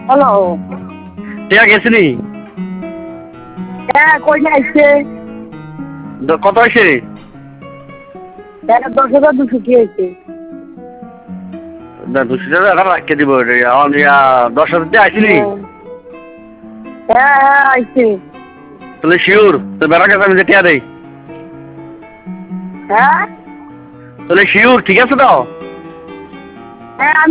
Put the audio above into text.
Hello. টিয়া গেছিনি? হ্যাঁ, কই আইছে? কত হয়েছে? 10,200 কি হয়েছে? না 200 টাকা রাখতে দিব। আমার 10,000 দিয়ে আইসিনি? হ্যাঁ হ্যাঁ আইছে। তাহলে শিওর তো বেড়া কাছে আমি যে টিয়া দেই। হ্যাঁ তাহলে শিওর ঠিক আছে তো? হ্যাঁ